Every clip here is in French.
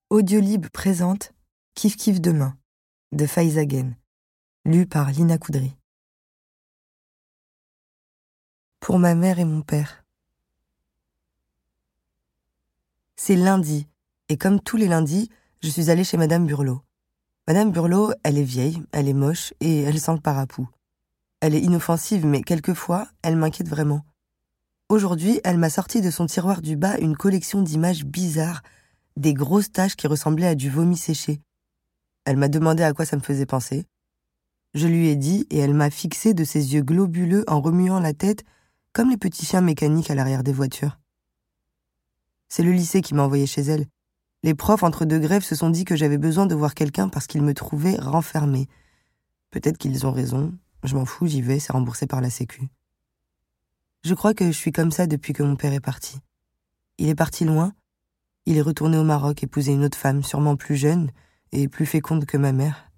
Audiolib présente Kif Kif demain de Faiza Gen, lu par Lina Coudry. Pour ma mère et mon père. C'est lundi, et comme tous les lundis, je suis allée chez Madame Burlot. Madame Burlot, elle est vieille, elle est moche, et elle sent le parapou. Elle est inoffensive, mais quelquefois, elle m'inquiète vraiment. Aujourd'hui, elle m'a sorti de son tiroir du bas une collection d'images bizarres, des grosses taches qui ressemblaient à du vomi séché. Elle m'a demandé à quoi ça me faisait penser. Je lui ai dit, et elle m'a fixé de ses yeux globuleux en remuant la tête, comme les petits chiens mécaniques à l'arrière des voitures. C'est le lycée qui m'a envoyé chez elle. Les profs, entre deux grèves, se sont dit que j'avais besoin de voir quelqu'un parce qu'ils me trouvaient renfermée. Peut-être qu'ils ont raison, je m'en fous, j'y vais, c'est remboursé par la Sécu. Je crois que je suis comme ça depuis que mon père est parti. Il est parti loin, il est retourné au Maroc épouser une autre femme, sûrement plus jeune et plus féconde que ma mère.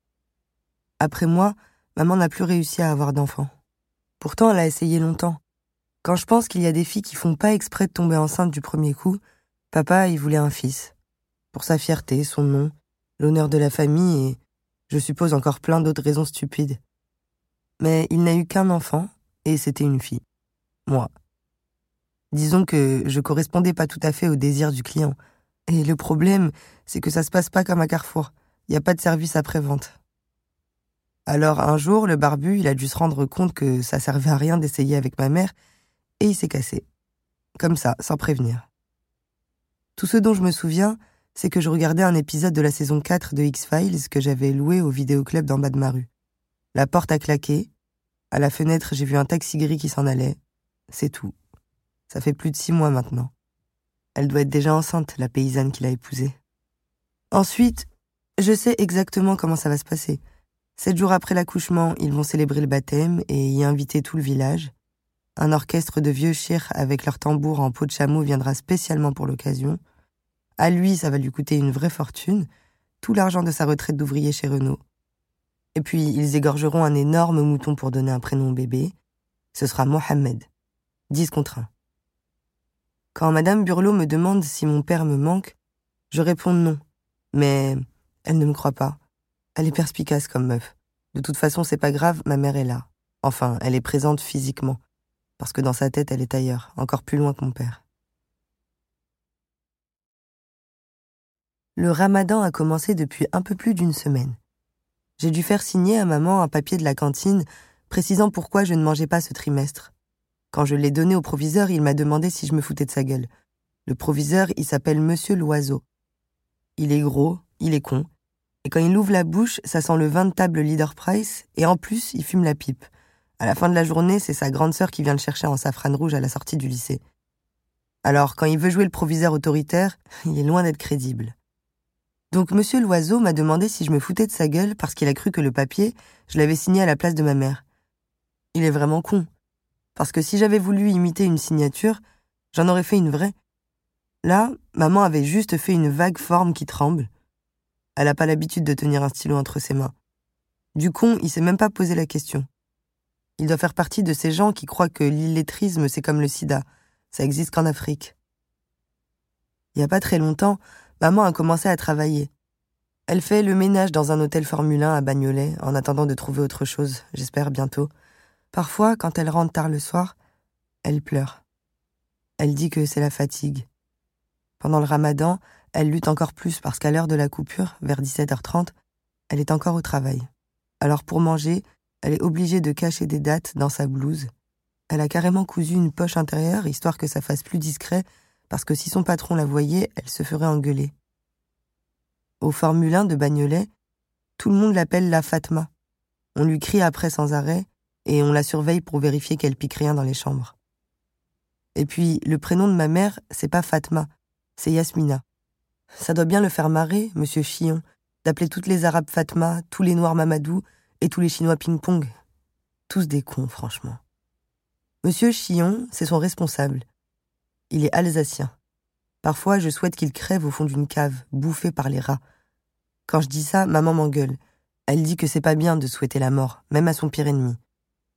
Après moi, maman n'a plus réussi à avoir d'enfants. Pourtant, elle a essayé longtemps. Quand je pense qu'il y a des filles qui font pas exprès de tomber enceinte du premier coup, papa, il voulait un fils. Pour sa fierté, son nom, l'honneur de la famille et, je suppose, encore plein d'autres raisons stupides. Mais il n'a eu qu'un enfant, et c'était une fille. Moi. Disons que je correspondais pas tout à fait au désir du client. Et le problème, c'est que ça se passe pas comme à Carrefour. Il n'y a pas de service après-vente. Alors un jour, le barbu, il a dû se rendre compte que ça servait à rien d'essayer avec ma mère, et il s'est cassé. Comme ça, sans prévenir. Tout ce dont je me souviens, c'est que je regardais un épisode de la saison 4 de X-Files que j'avais loué au vidéoclub d'en bas de ma rue. La porte a claqué. À la fenêtre, j'ai vu un taxi gris qui s'en allait. C'est tout. Ça fait plus de 6 mois maintenant. Elle doit être déjà enceinte, la paysanne qui l'a épousée. Ensuite, je sais exactement comment ça va se passer. 7 jours après l'accouchement, ils vont célébrer le baptême et y inviter tout le village. Un orchestre de vieux chirs avec leurs tambours en peau de chameau viendra spécialement pour l'occasion. À lui, ça va lui coûter une vraie fortune, tout l'argent de sa retraite d'ouvrier chez Renault. Et puis, ils égorgeront un énorme mouton pour donner un prénom au bébé. Ce sera Mohamed. 10 contre 1. Quand Madame Burlot me demande si mon père me manque, je réponds non. Mais elle ne me croit pas. Elle est perspicace comme meuf. De toute façon, c'est pas grave, ma mère est là. Enfin, elle est présente physiquement. Parce que dans sa tête, elle est ailleurs, encore plus loin que mon père. Le ramadan a commencé depuis un peu plus d'une semaine. J'ai dû faire signer à maman un papier de la cantine précisant pourquoi je ne mangeais pas ce trimestre. Quand je l'ai donné au proviseur, il m'a demandé si je me foutais de sa gueule. Le proviseur, il s'appelle Monsieur Loiseau. Il est gros, il est con. Et quand il ouvre la bouche, ça sent le vin de table Leader Price, et en plus, il fume la pipe. À la fin de la journée, c'est sa grande sœur qui vient le chercher en safrane rouge à la sortie du lycée. Alors, quand il veut jouer le proviseur autoritaire, il est loin d'être crédible. Donc Monsieur Loiseau m'a demandé si je me foutais de sa gueule parce qu'il a cru que le papier, je l'avais signé à la place de ma mère. Il est vraiment con. Parce que si j'avais voulu imiter une signature, j'en aurais fait une vraie. Là, maman avait juste fait une vague forme qui tremble. Elle n'a pas l'habitude de tenir un stylo entre ses mains. Du con, il s'est même pas posé la question. Il doit faire partie de ces gens qui croient que l'illettrisme, c'est comme le sida. Ça existe qu'en Afrique. Il y a pas très longtemps, maman a commencé à travailler. Elle fait le ménage dans un hôtel Formule 1 à Bagnolet, en attendant de trouver autre chose, j'espère bientôt. Parfois, quand elle rentre tard le soir, elle pleure. Elle dit que c'est la fatigue. Pendant le ramadan, elle lutte encore plus parce qu'à l'heure de la coupure, vers 17h30, elle est encore au travail. Alors pour manger, elle est obligée de cacher des dattes dans sa blouse. Elle a carrément cousu une poche intérieure, histoire que ça fasse plus discret, parce que si son patron la voyait, elle se ferait engueuler. Au Formule 1 de Bagnolet, tout le monde l'appelle la Fatma. On lui crie après sans arrêt, et on la surveille pour vérifier qu'elle pique rien dans les chambres. Et puis, le prénom de ma mère, c'est pas Fatma, c'est Yasmina. Ça doit bien le faire marrer, Monsieur Chillon, d'appeler toutes les Arabes Fatma, tous les Noirs Mamadou et tous les Chinois ping-pong. Tous des cons, franchement. Monsieur Chillon, c'est son responsable. Il est alsacien. Parfois, je souhaite qu'il crève au fond d'une cave, bouffé par les rats. Quand je dis ça, maman m'engueule. Elle dit que c'est pas bien de souhaiter la mort, même à son pire ennemi.